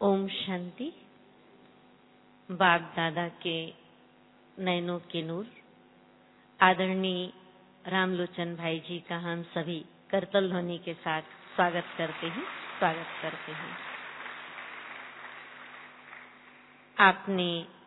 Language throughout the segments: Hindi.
ओम शांति। बाप दादा के नैनों के नूर आदरणीय रामलोचन भाई जी का हम सभी करतल ध्वनि के साथ स्वागत करते हैं। आपने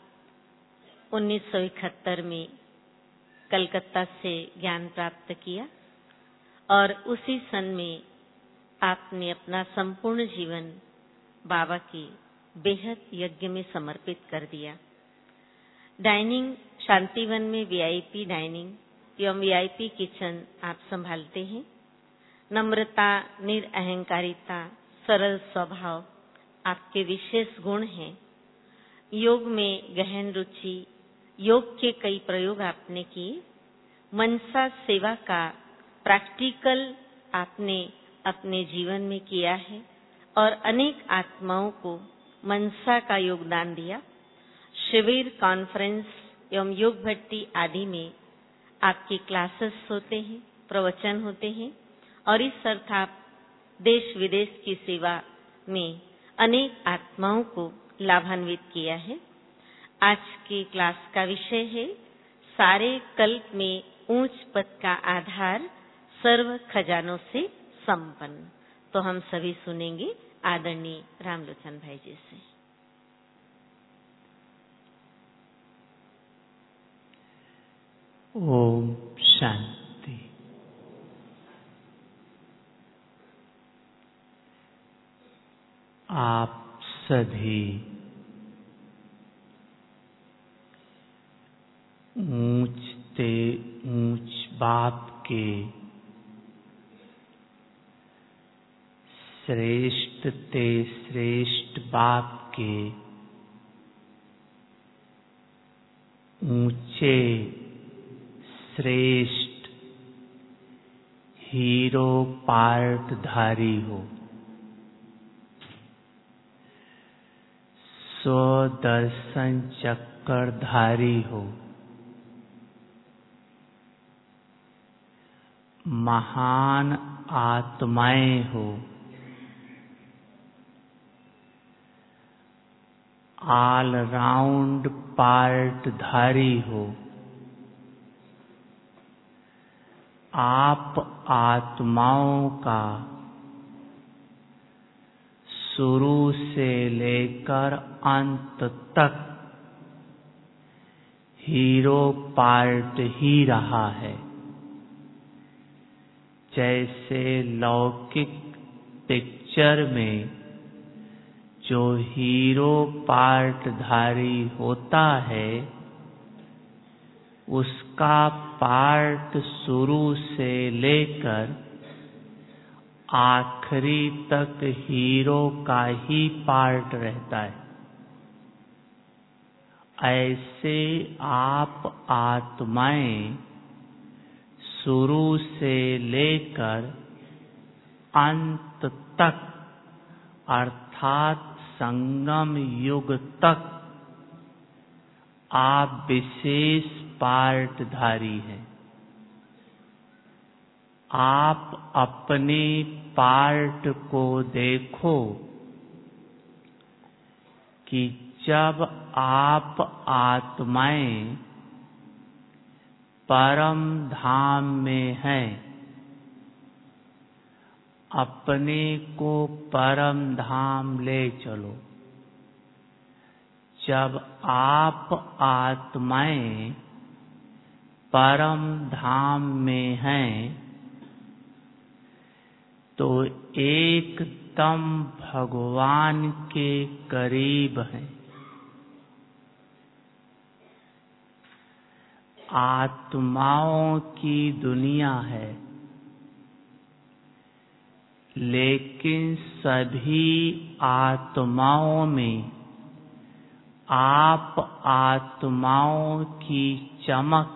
1971 में कलकत्ता से ज्ञान प्राप्त किया और उसी सन में आपने अपना संपूर्ण जीवन बाबा की बेहद यज्ञ में समर्पित कर दिया। डाइनिंग शांतिवन में वीआईपी डाइनिंग एवं वीआईपी किचन आप संभालते हैं। नम्रता, निरअहंकारिता, सरल स्वभाव आपके विशेष गुण हैं। योग में गहन रुचि, योग के कई प्रयोग आपने किए। मनसा सेवा का प्रैक्टिकल आपने अपने जीवन में किया है और अनेक आत्माओं को मनसा का योगदान दिया। शिविर, कॉन्फ्रेंस एवं योग भट्टी आदि में आपकी क्लासेस होते हैं, प्रवचन होते हैं और इस अर्थ आप देश विदेश की सेवा में अनेक आत्माओं को लाभान्वित किया है। आज की क्लास का विषय है सारे कल्प में ऊंच पद का आधार, सर्व खजानों से संपन्न। तो हम सभी सुनेंगे आदरणीय रामलोचन भाई जी से। ओम शांति। आप सभी ऊंचते ऊंच बाप के श्रेष्ठ ते श्रेष्ठ बाप के ऊंचे श्रेष्ठ हीरो पार्टधारी हो। स्वदर्शन चक्रधारी हो। महान आत्माएं हो। ऑल राउंड पार्टधारी हो। आप आत्माओं का शुरू से लेकर अंत तक हीरो पार्ट ही रहा है। जैसे लौकिक पिक्चर में जो हीरो पार्टधारी होता है, उसका पार्ट शुरू से लेकर आखिरी तक हीरो का ही पार्ट रहता है। ऐसे आप आत्माएं शुरू से लेकर अंत तक अर्थात संगम युग तक आप विशेष पार्टधारी हैं। आप अपने पार्ट को देखो कि जब आप आत्माएं परम धाम में हैं, अपने को परम धाम ले चलो। जब आप आत्माएं परम धाम में हैं तो एकदम भगवान के करीब हैं। आत्माओं की दुनिया है, लेकिन सभी आत्माओं में आप आत्माओं की चमक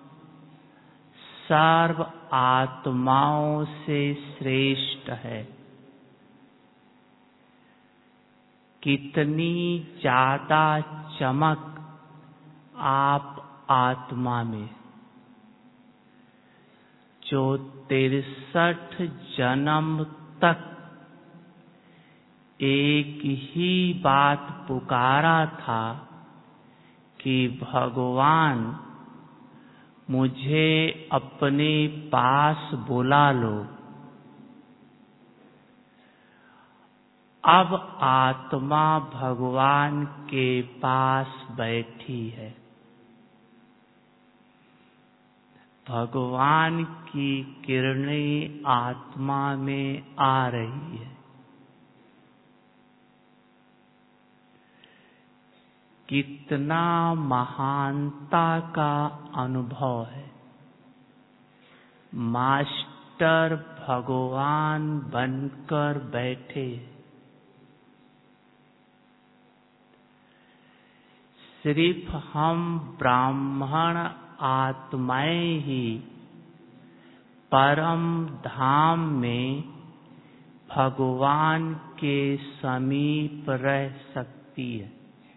सर्व आत्माओं से श्रेष्ठ है। कितनी ज्यादा चमक आप आत्मा में, जो 63 जन्म तक एक ही बात पुकारा था कि भगवान मुझे अपने पास बुला लो। अब आत्मा भगवान के पास बैठी है। भगवान की किरणें आत्मा में आ रही है। कितना महानता का अनुभव है। मास्टर भगवान बनकर बैठे। सिर्फ हम ब्राह्मण आत्माएं ही परम धाम में भगवान के समीप रह सकती है।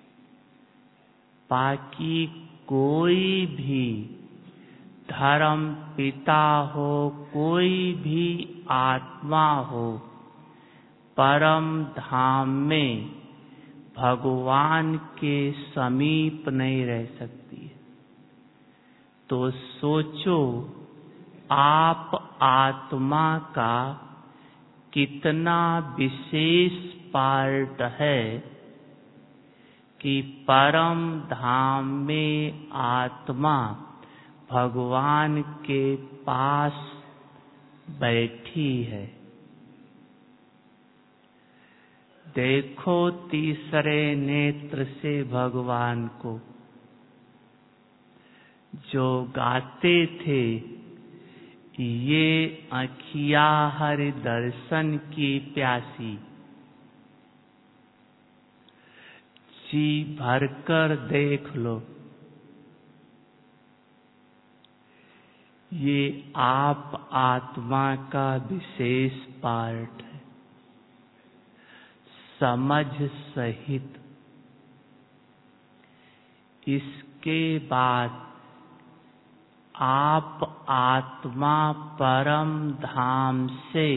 बाकी कोई भी धर्म पिता हो, कोई भी आत्मा हो, परम धाम में भगवान के समीप नहीं रह सकती। तो सोचो, आप आत्मा का कितना विशेष पार्ट है कि परम धाम में आत्मा भगवान के पास बैठी है। देखो तीसरे नेत्र से भगवान को, जो गाते थे, ये आँखियाँ हरि दर्शन की प्यासी, जी भरकर देख लो। ये आप आत्मा का विशेष पार्ट है। समझ सहित। इसके बाद आप आत्मा परम धाम से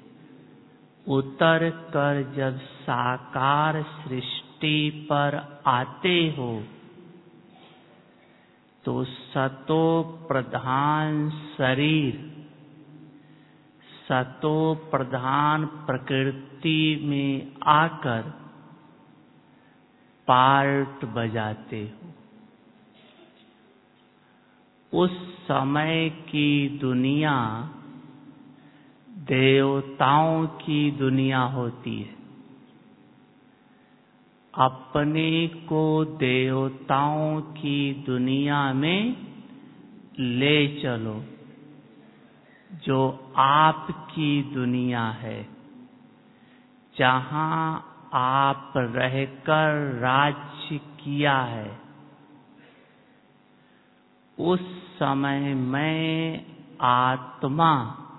उतर कर जब साकार सृष्टि पर आते हो, तो सतो प्रधान शरीर, सतो प्रधान प्रकृति में आकर पार्ट बजाते हो। उस समय की दुनिया देवताओं की दुनिया होती है। अपने को देवताओं की दुनिया में ले चलो, जो आपकी दुनिया है, जहां आप रहकर राज्य किया है। उस समय में आत्मा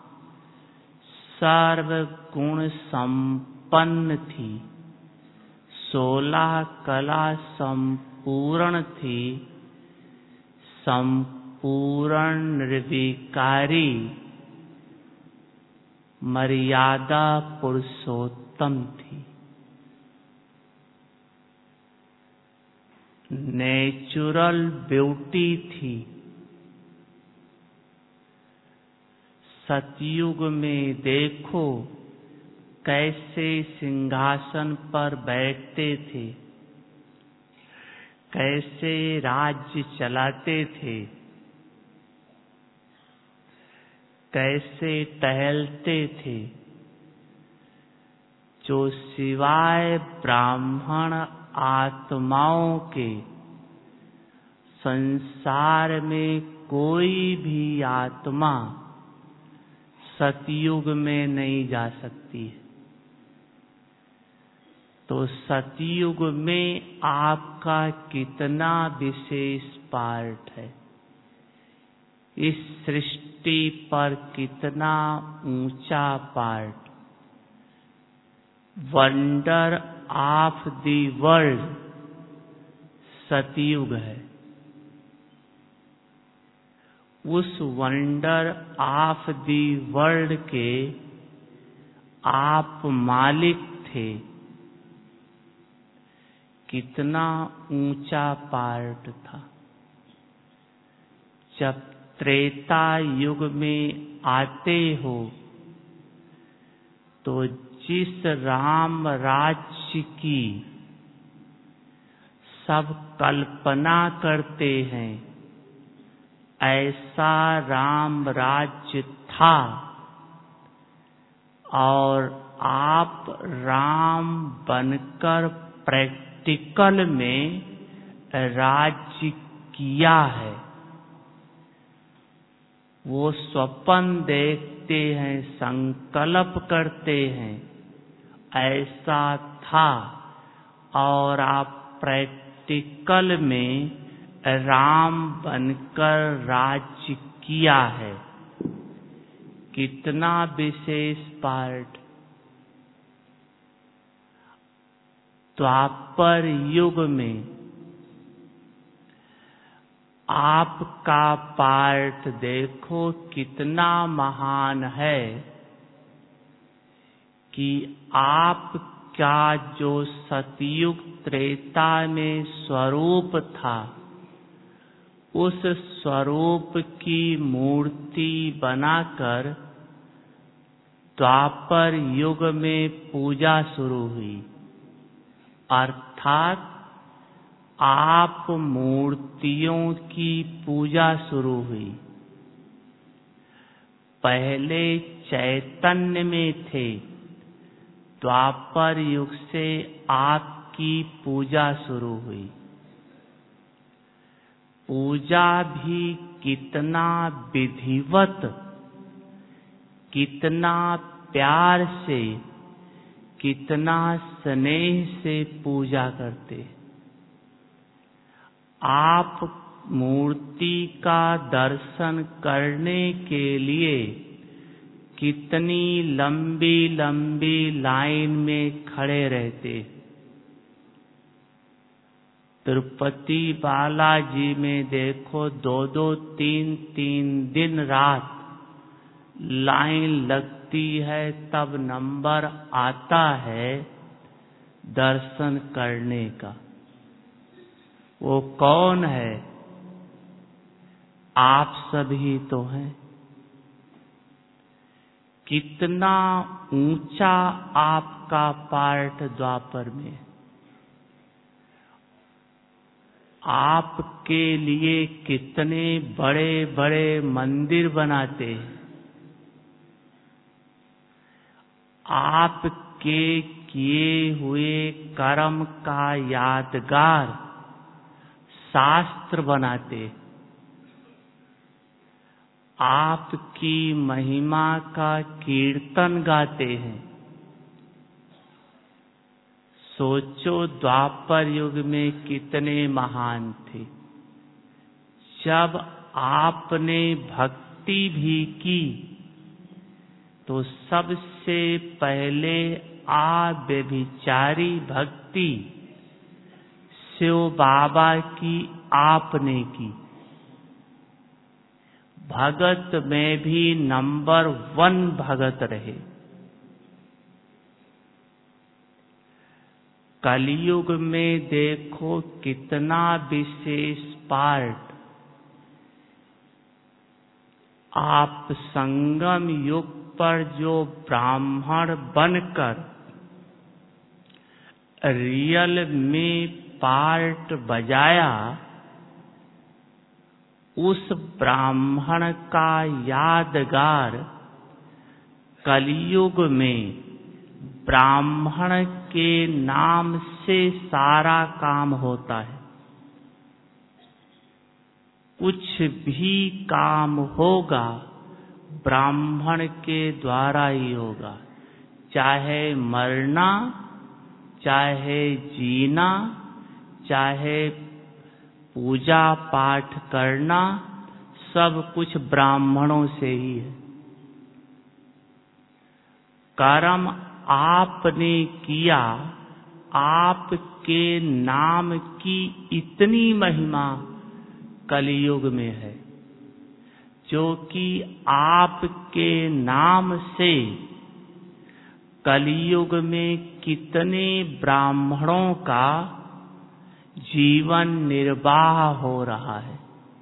सर्वगुण संपन्न थी, 16 कला संपूर्ण थी, संपूर्ण निर्विकारी मर्यादा पुरुषोत्तम थी। नेचुरल ब्यूटी थी। सतयुग में देखो कैसे सिंहासन पर बैठते थे, कैसे राज्य चलाते थे, कैसे टहलते थे। जो सिवाय ब्राह्मण आत्माओं के संसार में कोई भी आत्मा सतयुग में नहीं जा सकती है। तो सतयुग में आपका कितना विशेष पार्ट है, इस सृष्टि पर कितना ऊंचा part. Wonder of the world सतयुग है। उस वंडर ऑफ द वर्ल्ड के आप मालिक थे, कितना ऊंचा पार्ट था। जब त्रेता युग में आते हो तो जिस राम राज्य की सब कल्पना करते हैं, ऐसा राम राज्य था और आप राम बनकर प्रैक्टिकल में राज्य किया है। वो स्वप्न देखते हैं, संकल्प करते हैं, ऐसा था और आप प्रैक्टिकल में राम बनकर राज्य किया है। कितना विशेष पार्ट। द्वापर युग में आपका पार्ट देखो कितना महान है कि आपका जो सतयुग त्रेता में स्वरूप था, उस स्वरूप की मूर्ति बनाकर द्वापर युग में पूजा शुरू हुई। अर्थात आप मूर्तियों की पूजा शुरू हुई। पहले चैतन्य में थे, द्वापर युग से आपकी पूजा शुरू हुई। पूजा भी कितना विधिवत, कितना प्यार से, कितना स्नेह से पूजा करते। आप मूर्ति का दर्शन करने के लिए कितनी लंबी लंबी लाइन में खड़े रहते। तिरुपति बालाजी में देखो 2-2, 3-3 दिन रात लाइन लगती है, तब नंबर आता है दर्शन करने का। वो कौन है? आप सभी तो हैं। कितना ऊंचा आपका पार्ट द्वापर में। आपके लिए कितने बड़े बड़े मंदिर बनाते हैं। आपके किए हुए कर्म का यादगार शास्त्र बनाते। आपकी महिमा का कीर्तन गाते हैं। सोचो द्वापर युग में कितने महान थे। जब आपने भक्ति भी की तो सबसे पहले व्यभिचारी भक्ति शिव बाबा की आपने की। भगत में भी नंबर 1 भगत रहे। कलयुग में देखो कितना विशेष पार्ट। आप संगम युग पर जो ब्राह्मण बनकर रियल में पार्ट बजाया, उस ब्राह्मण का यादगार कलयुग में ब्राह्मण के नाम से सारा काम होता है। कुछ भी काम होगा ब्राह्मण के द्वारा ही होगा। चाहे मरना, चाहे जीना, चाहे पूजा पाठ करना, सब कुछ ब्राह्मणों से ही है। कर्म आपने किया, आपके नाम की इतनी महिमा कलयुग में है, जो कि आपके नाम से कलयुग में कितने ब्राह्मणों का जीवन निर्वाह हो रहा है।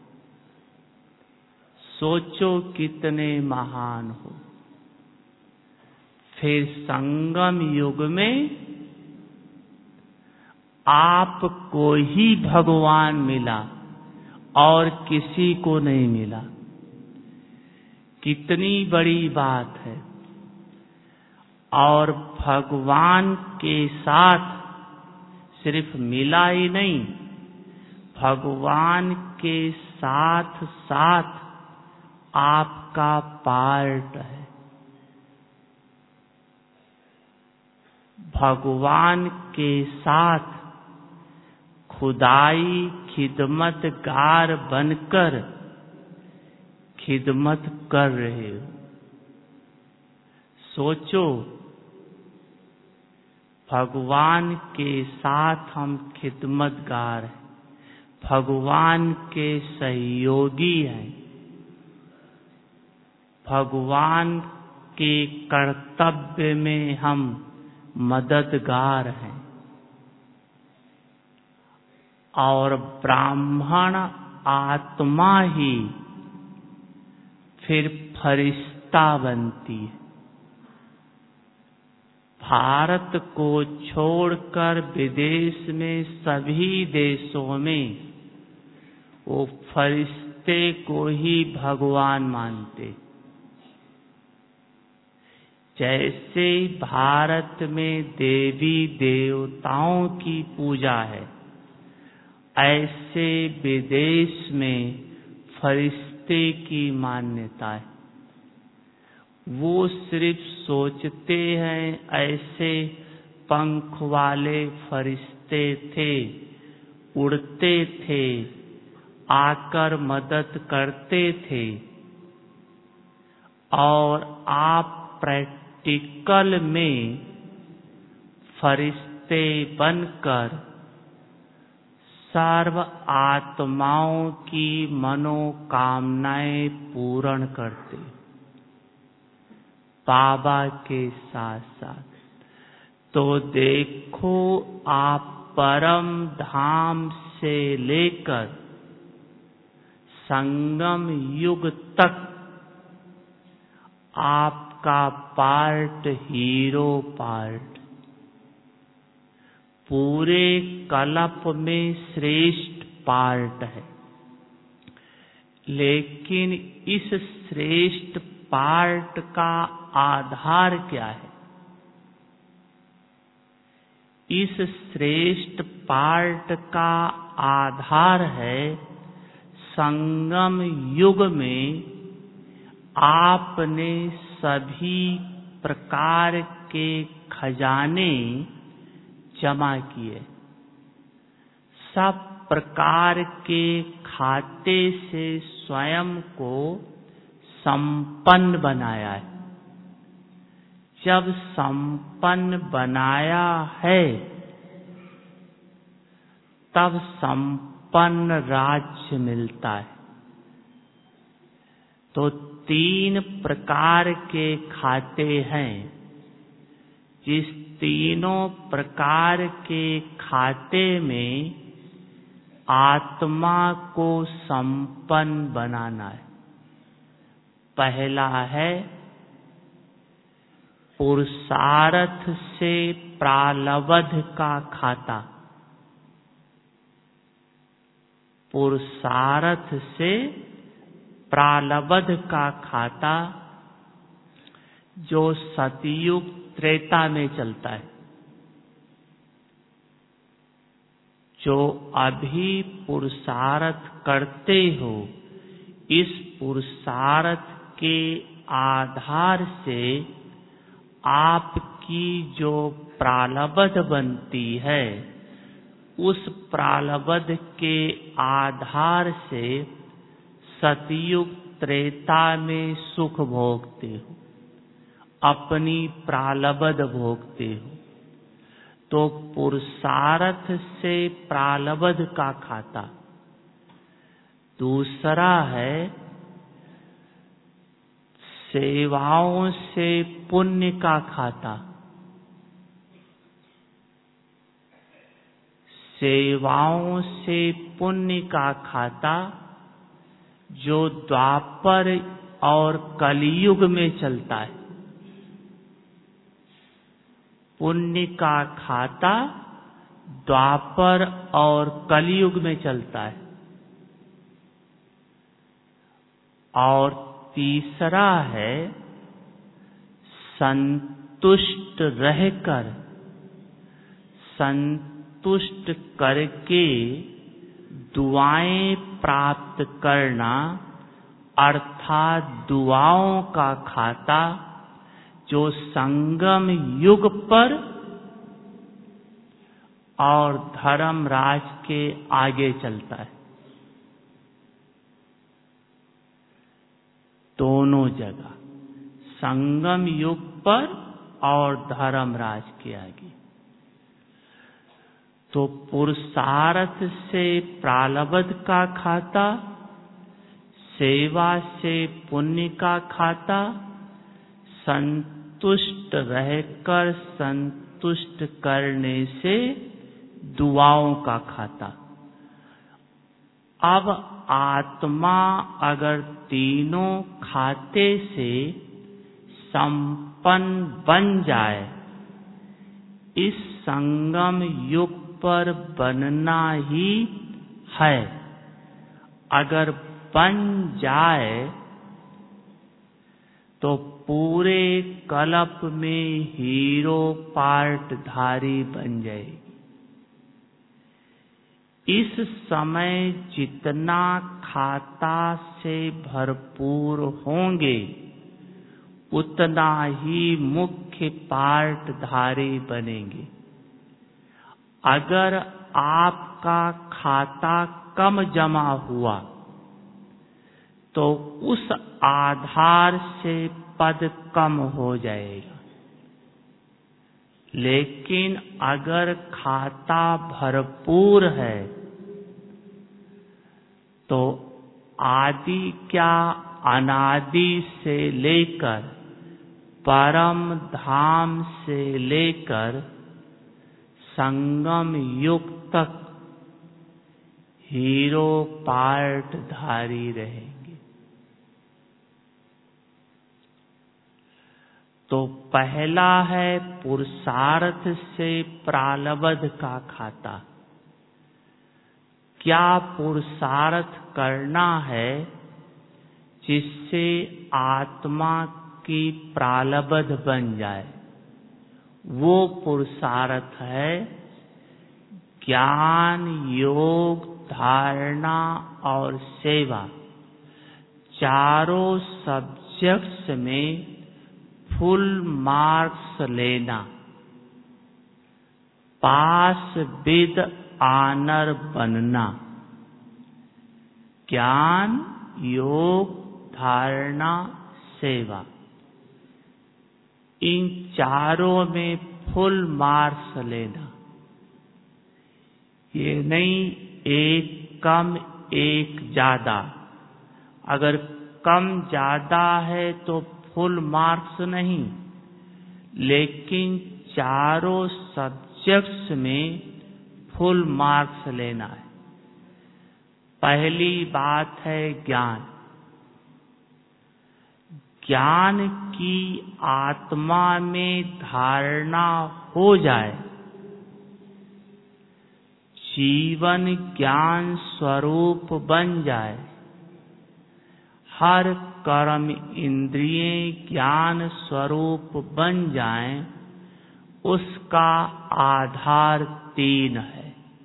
सोचो कितने महान हो। फिर संगम युग में आपको ही भगवान मिला और किसी को नहीं मिला। कितनी बड़ी बात है। और भगवान के साथ सिर्फ मिला ही नहीं, भगवान के साथ साथ आपका पार्ट है। भगवान के साथ खुदाई खिदमतगार बनकर खिदमत कर रहे हो। सोचो, भगवान के साथ हम खिदमतगार हैं, भगवान के सहयोगी हैं, भगवान के कर्तव्य में हम मददगार हैं। और ब्राह्मण आत्मा ही फिर फरिश्ता बनती है। भारत को छोड़कर विदेश में सभी देशों में वो फरिश्ते को ही भगवान मानते। जैसे भारत में देवी देवताओं की पूजा है, ऐसे विदेश में फरिश्ते की मान्यता है। वो सिर्फ सोचते हैं ऐसे पंख वाले फरिश्ते थे, उड़ते थे, आकर मदद करते थे। और आप प्रैक्टिकल में फरिश्ते बनकर सर्व आत्माओं की मनोकामनाएं पूर्ण करते बाबा के साथ साथ। तो देखो, आप परम धाम से लेकर संगम युग तक आपका पार्ट हीरो पार्ट, पूरे कल्प में श्रेष्ठ पार्ट है। लेकिन इस श्रेष्ठ पार्ट का आधार क्या है? इस श्रेष्ठ पार्ट का आधार है संगम युग में आपने सभी प्रकार के खजाने जमा किए, सब प्रकार के खाते से स्वयं को संपन्न बनाया है। जब संपन्न बनाया है, तब संपन्न राज्य मिलता है। तो 3 प्रकार के खाते हैं। जिस तीनों प्रकार के खाते में आत्मा को संपन्न बनाना है। पहला है पुरुषार्थ से प्रालब्ध का खाता। पुरुषार्थ से प्रालब्ध का खाता जो सतयुग त्रेता में चलता है। जो अभी पुरुषार्थ करते हो, इस पुरुषार्थ के आधार से आपकी जो प्रालब्ध बनती है, उस प्रालब्ध के आधार से सतयुग त्रेता में सुख भोगते हो, अपनी प्रालब्ध भोगते हो। तो पुरुषार्थ से प्रालब्ध का खाता। दूसरा है सेवाओं से पुण्य का खाता। सेवाओं से पुण्य का खाता जो द्वापर और कलयुग में चलता है। पुण्य का खाता द्वापर और कलयुग में चलता है। और तीसरा है संतुष्ट रहकर, संतुष्ट करके दुआएं प्राप्त करना, अर्थात दुआओं का खाता जो संगम युग पर और धर्मराज के आगे चलता है, दोनों जगह, संगम युग पर और धर्मराज के आगे। तो पुरुषार्थ से प्रारब्ध का खाता, सेवा से पुण्य का खाता, संतुष्ट रहकर संतुष्ट करने से दुआओं का खाता। अब आत्मा अगर तीनों खाते से संपन्न बन जाए, इस संगम युग पर बनना ही है। अगर बन जाए तो पूरे कल्प में हीरो पार्टधारी बन जाएगी। इस समय जितना खाता से भरपूर होंगे, उतना ही मुख्य पार्टधारी बनेंगे। अगर आपका खाता कम जमा हुआ तो उस आधार से पद कम हो जाएगा। लेकिन अगर खाता भरपूर है तो आदि क्या अनादि से लेकर परम धाम से लेकर संगम युग तक हीरो पार्टधारी रहेंगे। तो पहला है पुरुषार्थ से प्रारब्ध का खाता। क्या पुरुषार्थ करना है जिससे आत्मा की प्रारब्ध बन जाए? वो पुरुषार्थ है ज्ञान, योग, धारणा और सेवा, चारों सब्जेक्ट्स में फुल मार्क्स लेना, पास विद ऑनर बनना। ज्ञान, योग, धारणा, सेवा, इन चारों में फुल मार्क्स लेना। ये नहीं एक कम एक ज्यादा। अगर कम ज्यादा है तो फुल मार्क्स नहीं, लेकिन चारों सब्जेक्ट्स में फुल मार्क्स लेना है। पहली बात है ज्ञान। ज्ञान की आत्मा में धारणा हो जाए, जीवन ज्ञान स्वरूप बन जाए, हर कर्म इंद्रियें ज्ञान स्वरूप बन जाएं, उसका आधार तीन है।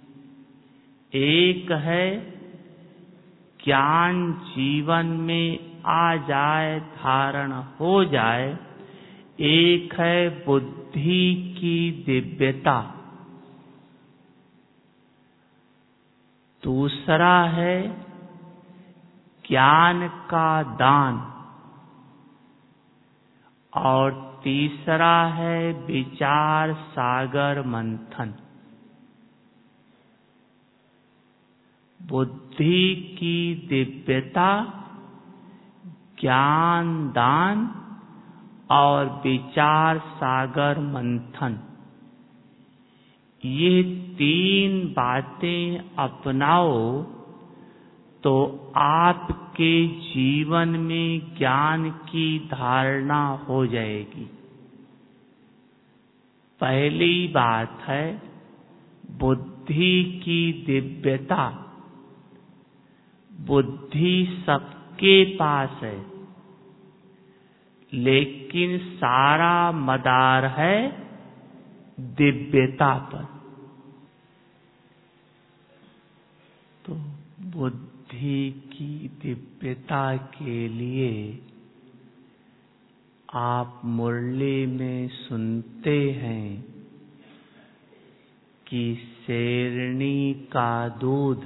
एक है ज्ञान जीवन में आ जाए, धारण हो जाए। एक है बुद्धि की दिव्यता। दूसरा है ज्ञान का दान। और तीसरा है विचार सागर मंथन। बुद्धि की दिव्यता, ज्ञान दान और विचार सागर मंथन, ये 3 बातें अपनाओ तो आपके जीवन में ज्ञान की धारणा हो जाएगी। पहली बात है बुद्धि की दिव्यता। बुद्धि सबके पास है, लेकिन सारा मदार है दिव्यता पर। तो बुद्धि की दिव्यता के लिए आप मुरली में सुनते हैं कि शेरनी का दूध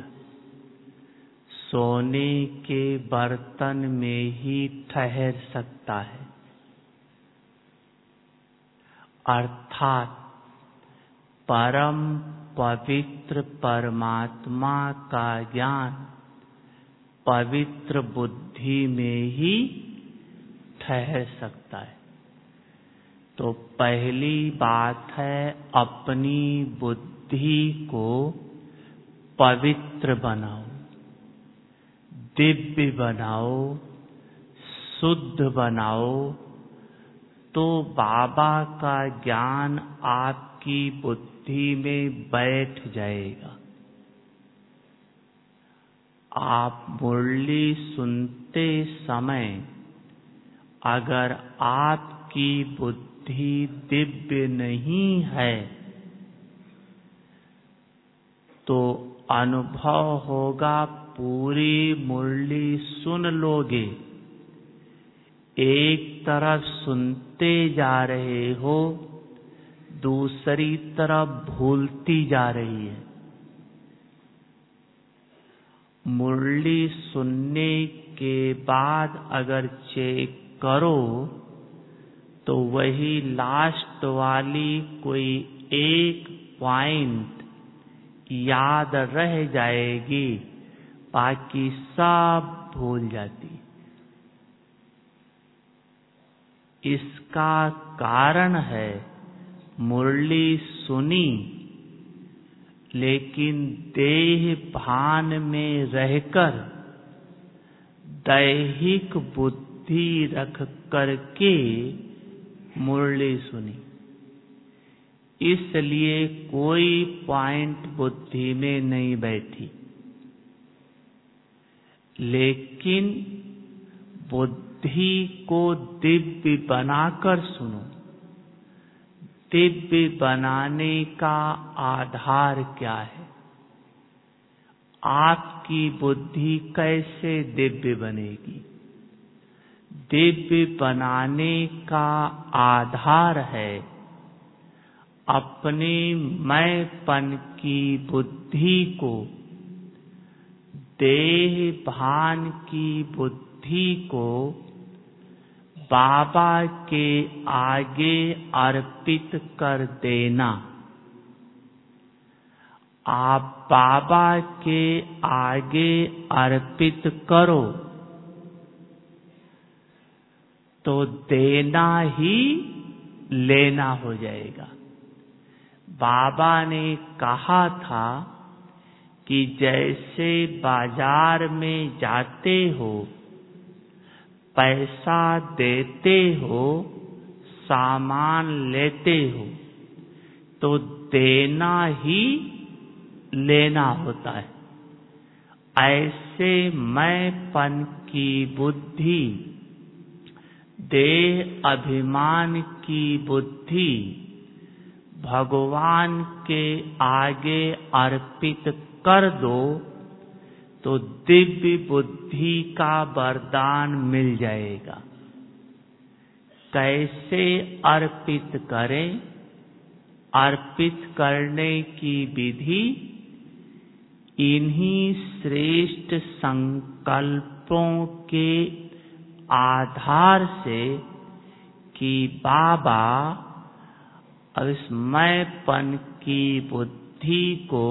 सोने के बर्तन में ही ठहर सकता है, अर्थात परम पवित्र परमात्मा का ज्ञान पवित्र बुद्धि में ही ठहर सकता है। तो पहली बात है अपनी बुद्धि को पवित्र बनाओ, दिव्य बनाओ, शुद्ध बनाओ, तो बाबा का ज्ञान आपकी बुद्धि में बैठ जाएगा। आप मुरली सुनते समय अगर आपकी बुद्धि दिव्य नहीं है तो अनुभव होगा पूरी मुरली सुन लोगे, एक तरफ सुनते जा रहे हो, दूसरी तरफ भूलती जा रही है। मुरली सुनने के बाद अगर चेक करो तो वही लास्ट वाली कोई एक पॉइंट याद रह जाएगी, बाकी सब भूल जाती। इसका कारण है मुरली सुनी लेकिन देह भान में रहकर दैहिक बुद्धि रख करके मुरली सुनी, इसलिए कोई पॉइंट बुद्धि में नहीं बैठी। लेकिन बुद्धि को दिव्य बनाकर सुनो। दिव्य बनाने का आधार क्या है? आपकी बुद्धि कैसे दिव्य बनेगी? दिव्य बनाने का आधार है अपने मैंपन की बुद्धि को, देह भान की बुद्धि को बाबा के आगे अर्पित कर देना। आप बाबा के आगे अर्पित करो तो देना ही लेना हो जाएगा। बाबा ने कहा था कि जैसे बाजार में जाते हो, पैसा देते हो, सामान लेते हो, तो देना ही लेना होता है। ऐसे मैंपन की बुद्धि, देह अभिमान की बुद्धि भगवान के आगे अर्पित कर दो तो दिव्य बुद्धि का वरदान मिल जाएगा। कैसे अर्पित करें? अर्पित करने की विधि इन्हीं श्रेष्ठ संकल्पों के आधार से कि बाबा इस मैंपन की बुद्धि को,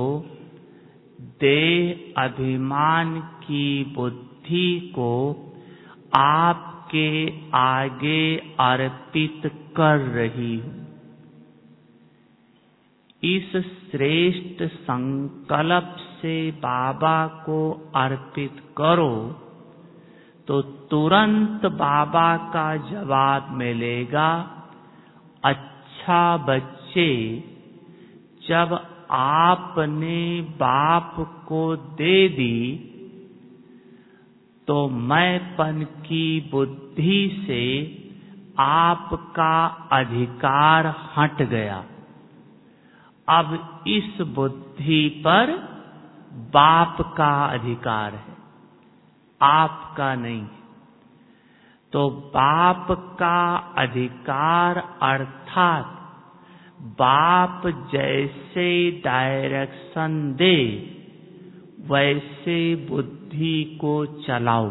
देह अभिमान की बुद्धि को आपके आगे अर्पित कर रही हूँ। इस श्रेष्ठ संकल्प से बाबा को अर्पित करो तो तुरंत बाबा का जवाब मिलेगा, अच्छा बच्चे, जब आपने बाप को दे दी तो मैंपन की बुद्धि से आपका अधिकार हट गया। अब इस बुद्धि पर बाप का अधिकार है, आपका नहीं। तो बाप का अधिकार अर्थात बाप जैसे डायरेक्शन दे वैसे बुद्धि को चलाओ।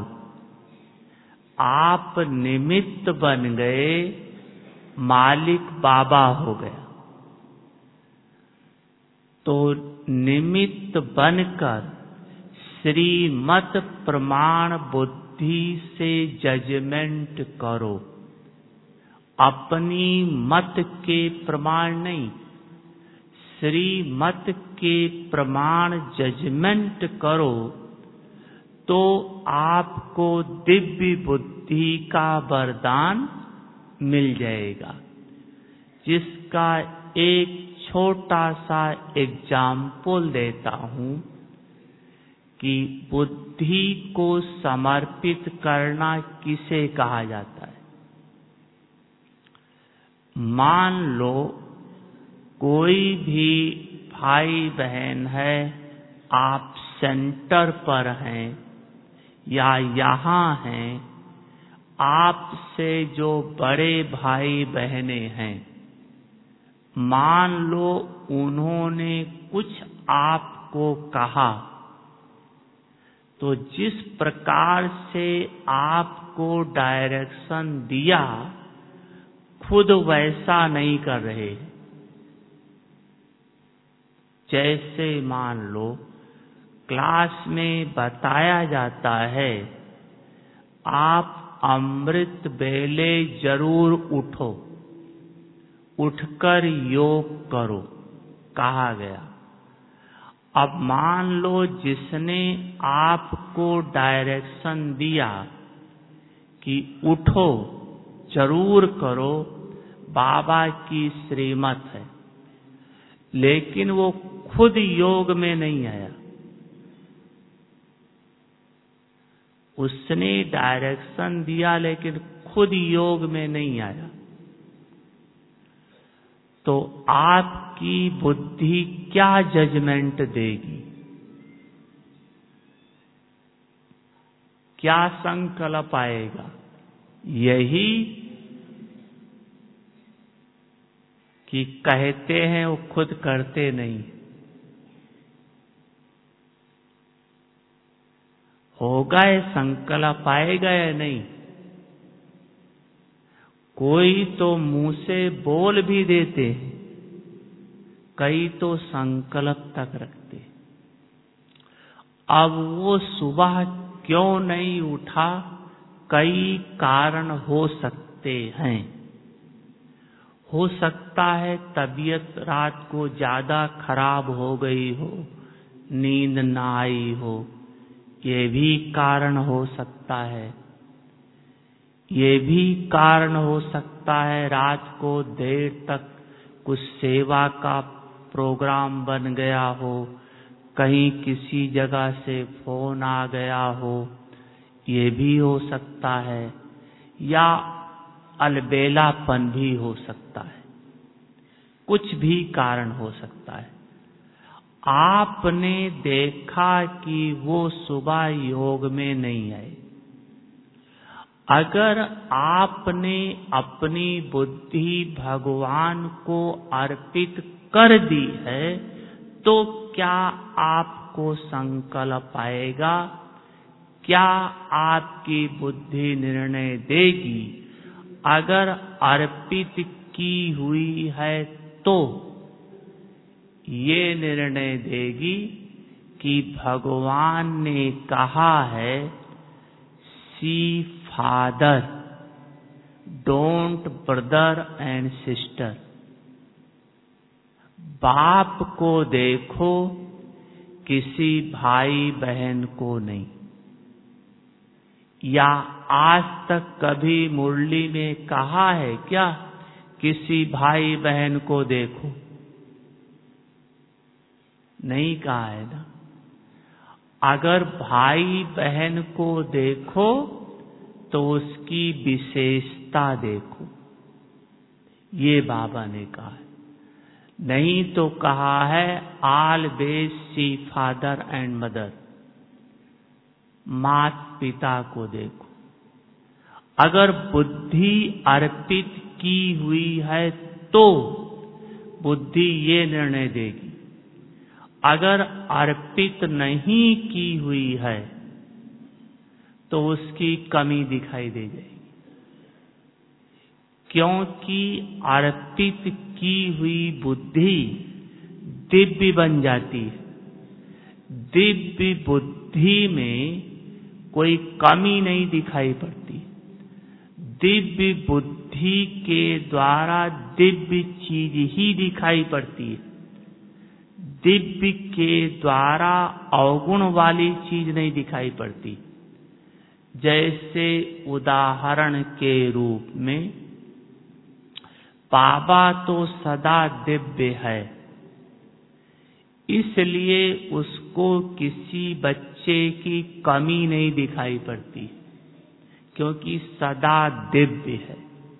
आप निमित्त बन गए, मालिक बाबा हो गया। तो निमित्त बनकर श्रीमत प्रमाण बुद्धि से जजमेंट करो, अपनी मत के प्रमाण नहीं, श्रीमत के प्रमाण जजमेंट करो तो आपको दिव्य बुद्धि का वरदान मिल जाएगा। जिसका एक छोटा सा एग्जाम्पल देता हूं कि बुद्धि को समर्पित करना किसे कहा जाता है। मान लो कोई भी भाई बहन है, आप सेंटर पर हैं या यहाँ हैं, आपसे जो बड़े भाई बहने हैं, मान लो उन्होंने कुछ आपको कहा, तो जिस प्रकार से आपको डायरेक्शन दिया खुद वैसा नहीं कर रहे। जैसे मान लो क्लास में बताया जाता है, आप अमृत वेले जरूर उठो, उठकर योग करो, कहा गया। अब मान लो जिसने आपको डायरेक्शन दिया कि उठो जरूर करो, बाबा की श्रीमत है, लेकिन वो खुद योग में नहीं आया। उसने डायरेक्शन दिया लेकिन खुद योग में नहीं आया। तो आपकी बुद्धि क्या जजमेंट देगी, क्या संकल्प आएगा? यही कि कहते हैं वो खुद करते नहीं। होगा ये संकल्प आएगा या नहीं? कोई तो मुंह से बोल भी देते हैं, कई तो संकल्प तक रखते। अब वो सुबह क्यों नहीं उठा, कई कारण हो सकते हैं। हो सकता है तबीयत रात को ज्यादा खराब हो गई हो, नींद ना आई हो, ये भी कारण हो सकता है। ये भी कारण हो सकता है रात को देर तक कुछ सेवा का प्रोग्राम बन गया हो, कहीं किसी जगह से फोन आ गया हो, ये भी हो सकता है। या अलबेलापन भी हो सकता है, कुछ भी कारण हो सकता है। आपने देखा कि वो सुबह योग में नहीं आए। अगर आपने अपनी बुद्धि भगवान को अर्पित कर दी है तो क्या आपको संकल्प आएगा? क्या आपकी बुद्धि निर्णय देगी? अगर अर्पित की हुई है तो ये निर्णय देगी कि भगवान ने कहा है, see father don't brother and sister. बाप को देखो, किसी भाई बहन को नहीं। या आज तक कभी मुरली में कहा है क्या किसी भाई बहन को देखो? नहीं कहा है ना। अगर भाई बहन को देखो तो उसकी विशेषता देखो, ये बाबा ने कहा है। नहीं तो कहा है always see father and mother, माता पिता को देखो। अगर बुद्धि अर्पित की हुई है तो बुद्धि ये निर्णय देगी, अगर अर्पित नहीं की हुई है तो उसकी कमी दिखाई दे जाएगी। क्योंकि अर्पित की हुई बुद्धि दिव्य बन जाती है। दिव्य बुद्धि में कोई कमी नहीं दिखाई पड़ती। दिव्य बुद्धि के द्वारा दिव्य चीज ही दिखाई पड़ती है। दिव्य के द्वारा अवगुण वाली चीज नहीं दिखाई पड़ती। जैसे उदाहरण के रूप में बाबा तो सदा दिव्य है, इसलिए उसको किसी बच्चे की कमी नहीं दिखाई पड़ती, क्योंकि सदा दिव्य है।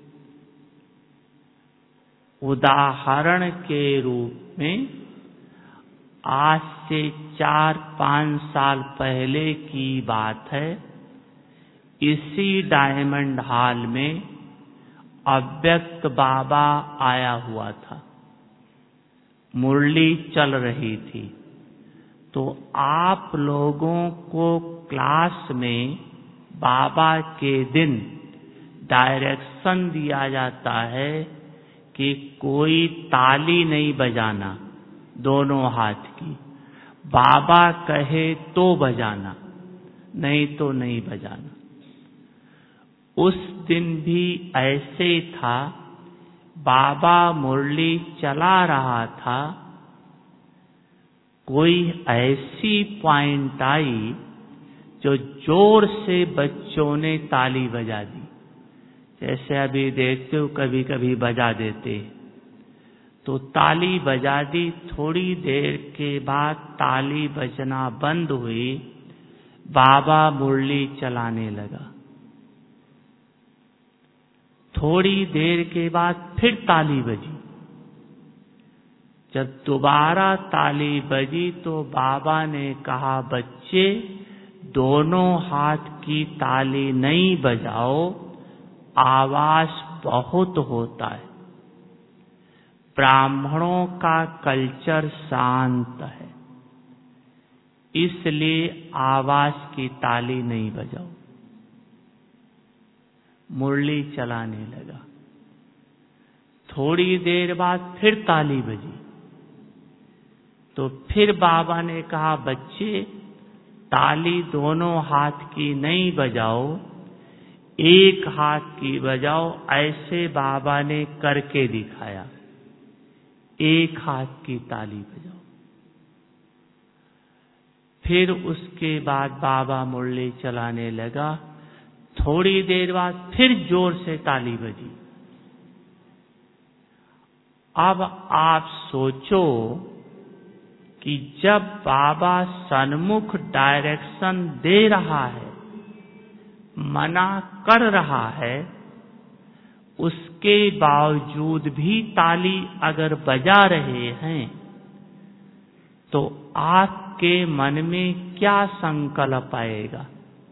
उदाहरण के रूप में आज से 4-5 साल पहले की बात है, इसी डायमंड हॉल में अव्यक्त बाबा आया हुआ था। मुरली चल रही थी तो आप लोगों को क्लास में बाबा के दिन डायरेक्शन दिया जाता है कि कोई ताली नहीं बजाना दोनों हाथ की। बाबा कहे तो बजाना, नहीं तो नहीं बजाना। उस दिन भी ऐसे था, बाबा मुरली चला रहा था, कोई ऐसी पॉइंट आई जो जोर से बच्चों ने ताली बजा दी। जैसे अभी देखते हो कभी कभी बजा देते, तो ताली बजा दी। थोड़ी देर के बाद ताली बजना बंद हुई, बाबा मुरली चलाने लगा। थोड़ी देर के बाद फिर ताली बजी। जब दोबारा ताली बजी तो बाबा ने कहा, बच्चे दोनों हाथ की ताली नहीं बजाओ, आवाज बहुत होता है। ब्राह्मणों का कल्चर शांत है, इसलिए आवाज की ताली नहीं बजाओ। मुरली चलाने लगा। थोड़ी देर बाद फिर ताली बजी, तो फिर बाबा ने कहा, बच्चे ताली दोनों हाथ की नहीं बजाओ, एक हाथ की बजाओ। ऐसे बाबा ने करके दिखाया, एक हाथ की ताली बजाओ। फिर उसके बाद बाबा मुरली चलाने लगा। थोड़ी देर बाद फिर जोर से ताली बजी। अब आप सोचो कि जब बाबा सन्मुख डायरेक्शन दे रहा है, मना कर रहा है, उसके बावजूद भी ताली अगर बजा रहे हैं, तो आपके मन में क्या संकल्प आएगा?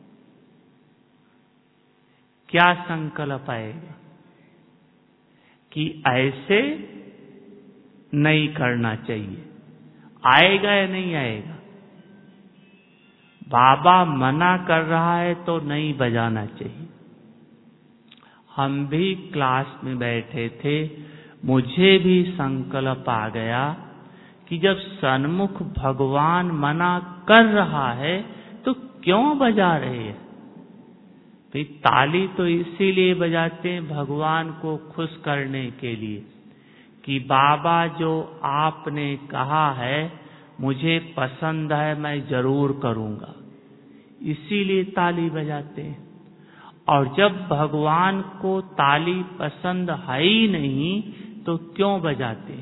क्या संकल्प आएगा कि ऐसे नहीं करना चाहिए? आएगा या नहीं आएगा? बाबा मना कर रहा है तो नहीं बजाना चाहिए। हम भी क्लास में बैठे थे, मुझे भी संकल्प आ गया कि जब सन्मुख भगवान मना कर रहा है तो क्यों बजा रहे हैं? भाई ताली तो इसीलिए बजाते हैं भगवान को खुश करने के लिए कि बाबा जो आपने कहा है मुझे पसंद है, मैं जरूर करूंगा, इसीलिए ताली बजाते हैं। और जब भगवान को ताली पसंद है ही नहीं तो क्यों बजाते?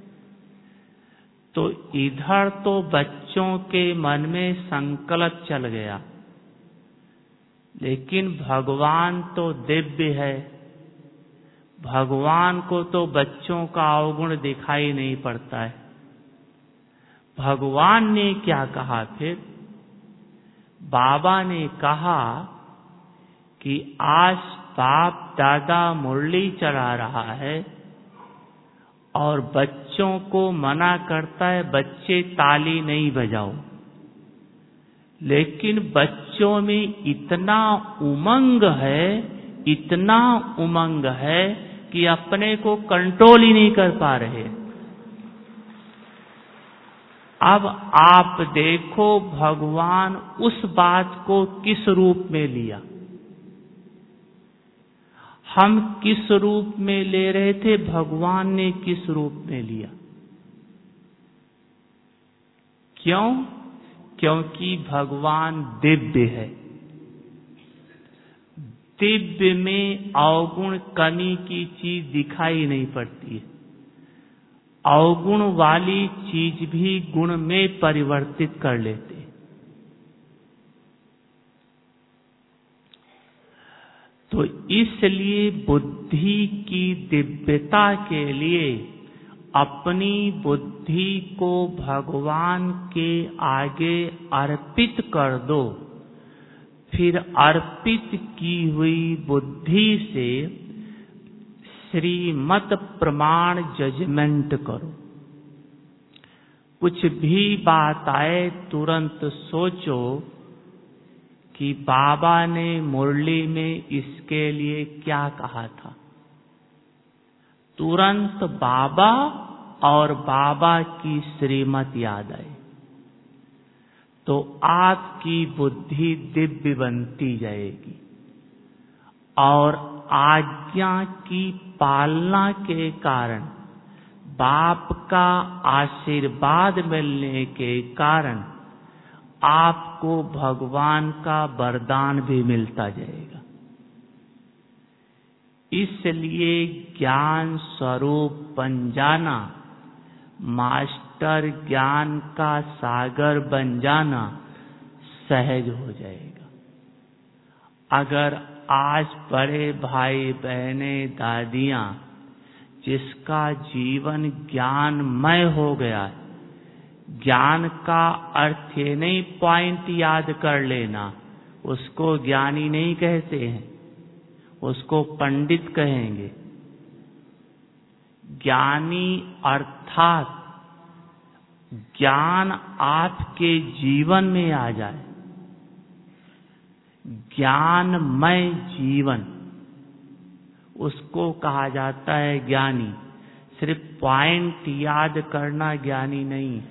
तो इधर तो बच्चों के मन में संकल्प चल गया, लेकिन भगवान तो दिव्य है, भगवान को तो बच्चों का अवगुण दिखाई नहीं पड़ता है। भगवान ने क्या कहा फिर? बाबा ने कहा कि आज बाप दादा मुरली चढ़ा रहा है और बच्चों को मना करता है बच्चे ताली नहीं बजाओ, लेकिन बच्चों में इतना उमंग है, इतना उमंग है कि अपने को कंट्रोल ही नहीं कर पा रहे। अब आप देखो भगवान उस बात को किस रूप में लिया, हम किस रूप में ले रहे थे, भगवान ने किस रूप में लिया। क्यों? क्योंकि भगवान दिव्य है। दिव्य में अवगुण कमी की चीज दिखाई नहीं पड़ती है, अवगुण वाली चीज भी गुण में परिवर्तित कर लेते। तो इसलिए बुद्धि की दिव्यता के लिए अपनी बुद्धि को भगवान के आगे अर्पित कर दो, फिर अर्पित की हुई बुद्धि से श्रीमत प्रमाण जजमेंट करो। कुछ भी बात आए तुरंत सोचो कि बाबा ने मुरली में इसके लिए क्या कहा था। तुरंत बाबा और बाबा की श्रीमत याद आई तो आपकी बुद्धि दिव्य बनती जाएगी और आज्ञा की पालना के कारण, बाप का आशीर्वाद मिलने के कारण आपको भगवान का वरदान भी मिलता जाएगा। इसलिए ज्ञान स्वरूप बन जाना, मास्टर ज्ञान का सागर बन जाना सहज हो जाएगा। अगर आज बड़े भाई बहने दादियां जिसका जीवन ज्ञानमय हो गया है, ज्ञान का अर्थ ये नहीं पॉइंट याद कर लेना, उसको ज्ञानी नहीं कहते हैं, उसको पंडित कहेंगे। ज्ञानी अर्थात ज्ञान आपके जीवन में आ जाए, ज्ञानमय जीवन, उसको कहा जाता है ज्ञानी। सिर्फ पॉइंट याद करना ज्ञानी नहीं।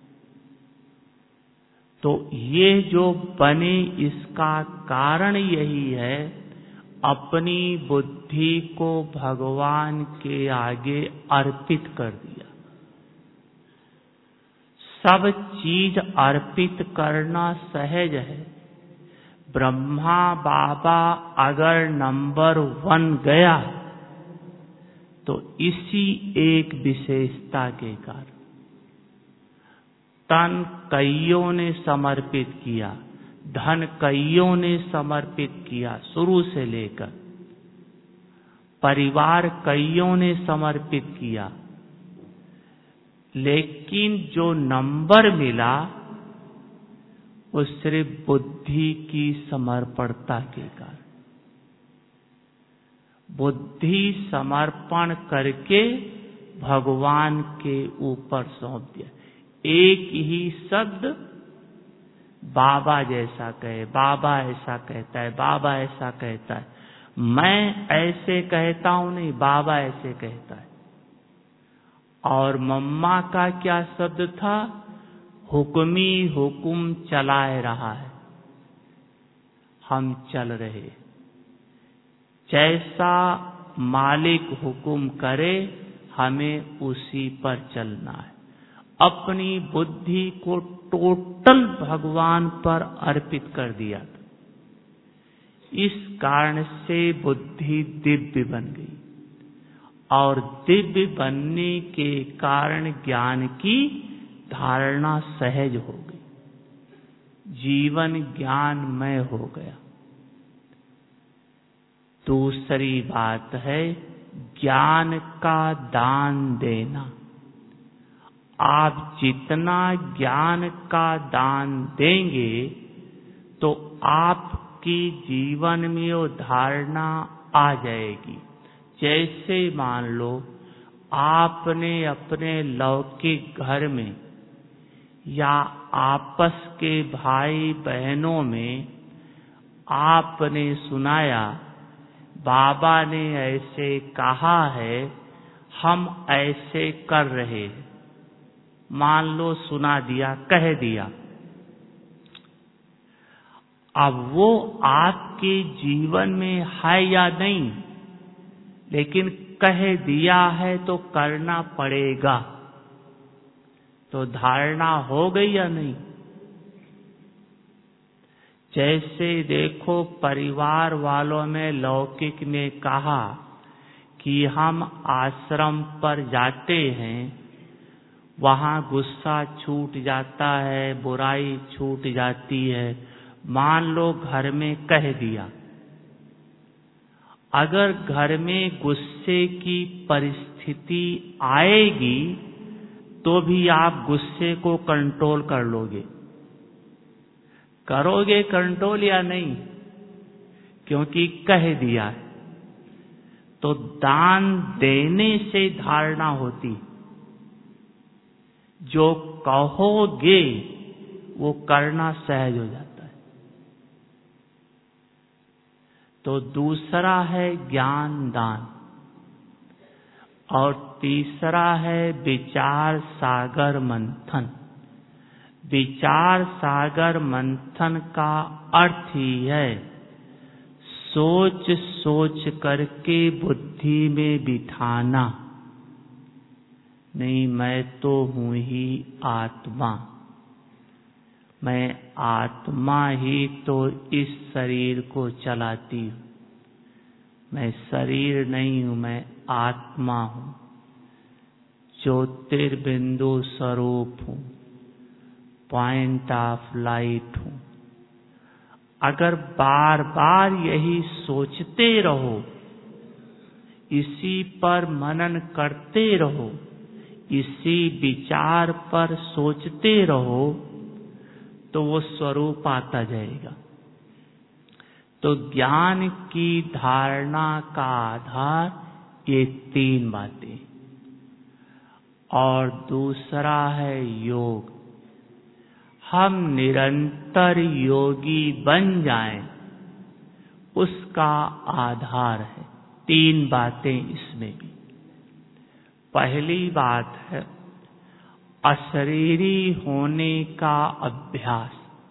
तो ये जो बने इसका कारण यही है, अपनी बुद्धि को भगवान के आगे अर्पित कर दिया। सब चीज अर्पित करना सहज है। ब्रह्मा बाबा अगर नंबर 1 गया तो इसी एक विशेषता के कारण। तन कईयों ने समर्पित किया, धन कईयों ने समर्पित किया, शुरू से लेकर परिवार कईयों ने समर्पित किया, लेकिन जो नंबर मिला वो सिर्फ बुद्धि की समर्पणता के कारण। बुद्धि समर्पण करके भगवान के ऊपर सौंप दिया। एक ही शब्द बाबा जैसा कहे, बाबा ऐसा कहता है, बाबा ऐसा कहता है, मैं ऐसे कहता हूं नहीं, बाबा ऐसे कहता है। और मम्मा का क्या शब्द था? हुक्मी हुकुम चलाए रहा है, हम चल रहे। जैसा मालिक हुकुम करे हमें उसी पर चलना है। अपनी बुद्धि को टोटल भगवान पर अर्पित कर दिया था। इस कारण से बुद्धि दिव्य बन गई और दिव्य बनने के कारण ज्ञान की धारणा सहज हो गई, जीवन ज्ञानमय हो गया। दूसरी बात है ज्ञान का दान देना। आप जितना ज्ञान का दान देंगे तो आपकी जीवन में वो धारणा आ जाएगी। जैसे मान लो आपने अपने लौकिक घर में या आपस के भाई बहनों में आपने सुनाया बाबा ने ऐसे कहा है, हम ऐसे कर रहे हैं, मान लो सुना दिया, कह दिया। अब वो आपके जीवन में है या नहीं, लेकिन कह दिया है तो करना पड़ेगा, तो धारणा हो गई या नहीं। जैसे देखो परिवार वालों में लौकिक ने कहा कि हम आश्रम पर जाते हैं, वहां गुस्सा छूट जाता है, बुराई छूट जाती है। मान लो घर में कह दिया, अगर घर में गुस्से की परिस्थिति आएगी तो भी आप गुस्से को कंट्रोल कर लोगे, करोगे कंट्रोल या नहीं, क्योंकि कह दिया है। तो दान देने से धारणा होती, जो कहोगे वो करना सहज हो जाता है। तो दूसरा है ज्ञान दान और तीसरा है विचार सागर मंथन। विचार सागर मंथन का अर्थ ही है सोच सोच करके बुद्धि में बिठाना, नहीं मैं तो हूं ही आत्मा, मैं आत्मा ही तो इस शरीर को चलाती हूं, मैं शरीर नहीं हूं, मैं आत्मा हूं, ज्योतिर्बिंदु स्वरूप हूं, पॉइंट ऑफ लाइट हूं। अगर बार बार यही सोचते रहो, इसी पर मनन करते रहो, इसी विचार पर सोचते रहो, तो वो स्वरूप आता जाएगा। तो ज्ञान की धारणा का आधार ये तीन बातें। और दूसरा है योग। हम निरंतर योगी बन जाएं, उसका आधार है तीन बातें इसमें भी। पहली बात है अशरीरी होने का अभ्यास।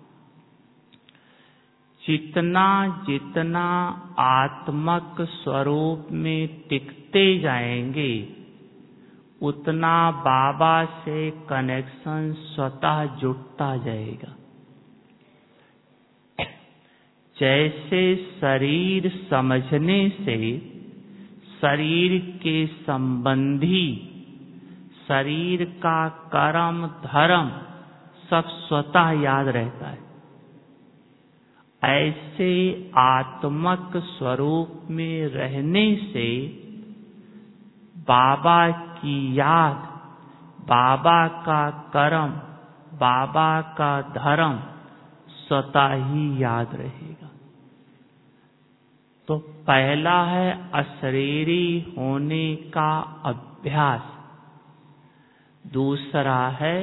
जितना जितना आत्मक स्वरूप में टिकते जाएंगे, उतना बाबा से कनेक्शन स्वतः जुड़ता जाएगा। जैसे शरीर समझने से शरीर के संबंधी, शरीर का कर्म धर्म सब स्वतः याद रहता है, ऐसे आत्मक स्वरूप में रहने से बाबा की याद, बाबा का कर्म, बाबा का धर्म स्वतः ही याद रहेगा। तो पहला है अशरीरी होने का अभ्यास। दूसरा है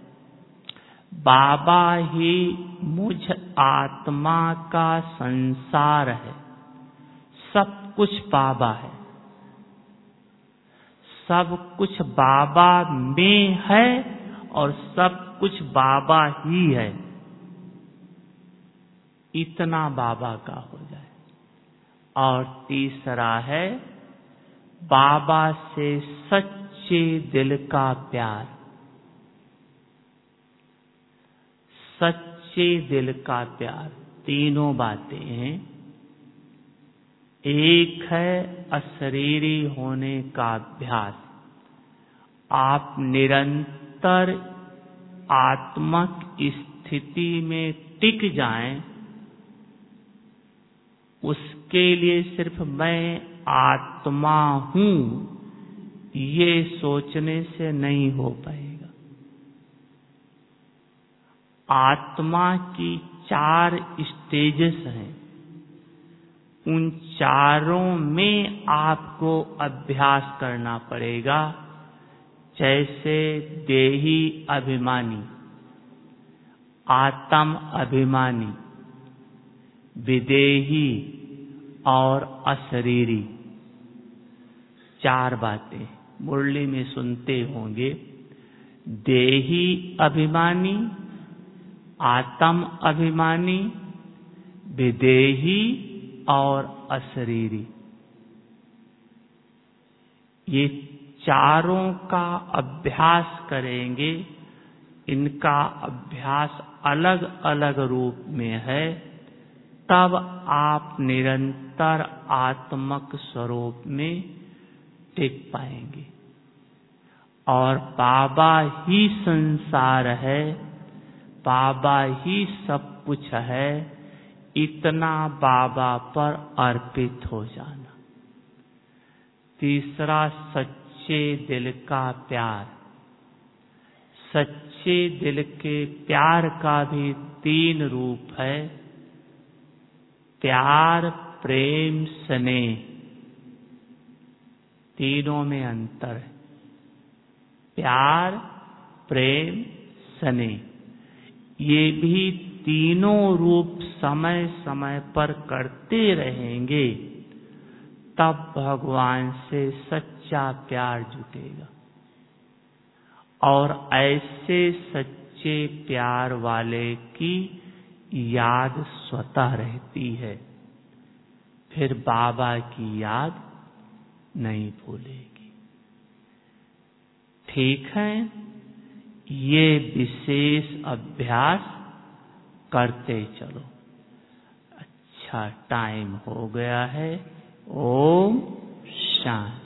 बाबा ही मुझ आत्मा का संसार है, सब कुछ बाबा है, सब कुछ बाबा में है और सब कुछ बाबा ही है, इतना बाबा का हो जाए। और तीसरा है बाबा से सच्ची सच्चे दिल का प्यार, सच्चे दिल का प्यार, तीनों बातें हैं। एक है अशरीरी होने का अभ्यास। आप निरंतर आत्मक स्थिति में टिक जाएं, उसके लिए सिर्फ मैं आत्मा हूं ये सोचने से नहीं हो पाएगा। आत्मा की 4 स्टेजेस हैं, उन चारों में आपको अभ्यास करना पड़ेगा। जैसे देही अभिमानी, आत्म अभिमानी, विदेही और अशरीरी, 4 बातें मुरली में सुनते होंगे। देही अभिमानी, आत्म अभिमानी, विदेही और अशरीरी, ये चारों का अभ्यास करेंगे। इनका अभ्यास अलग अलग रूप में है, तब आप निरंतर आत्मक स्वरूप में टिक पाएंगे। और बाबा ही संसार है, बाबा ही सब कुछ है, इतना बाबा पर अर्पित हो जाना। तीसरा, सच्चे दिल का प्यार। सच्चे दिल के प्यार का भी 3 रूप है, प्यार, प्रेम, स्नेह, तीनों में अंतर है। प्यार, प्रेम, स्नेह, ये भी तीनों रूप समय समय पर करते रहेंगे, तब भगवान से सच्चा प्यार जुटेगा। और ऐसे सच्चे प्यार वाले की याद स्वतः रहती है, फिर बाबा की याद नहीं भूलेगी। ठीक है, ये विशेष अभ्यास करते चलो। अच्छा, टाइम हो गया है। ओम शांति।